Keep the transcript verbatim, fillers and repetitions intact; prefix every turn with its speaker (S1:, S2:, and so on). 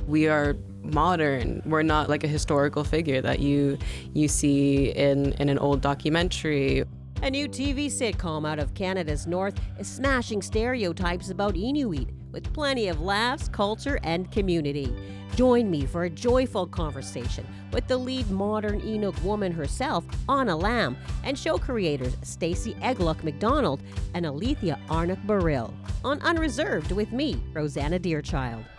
S1: We are modern. We're not like a historical figure that you you see in, in an old documentary.
S2: A new T V sitcom out of Canada's north is smashing stereotypes about Inuit with plenty of laughs, culture, and community. Join me for a joyful conversation with the lead modern Inuk woman herself, Anna Lam, and show creators Stacey Eglock McDonald and Alethea Arnott Baril on Unreserved with me, Rosanna Deerchild.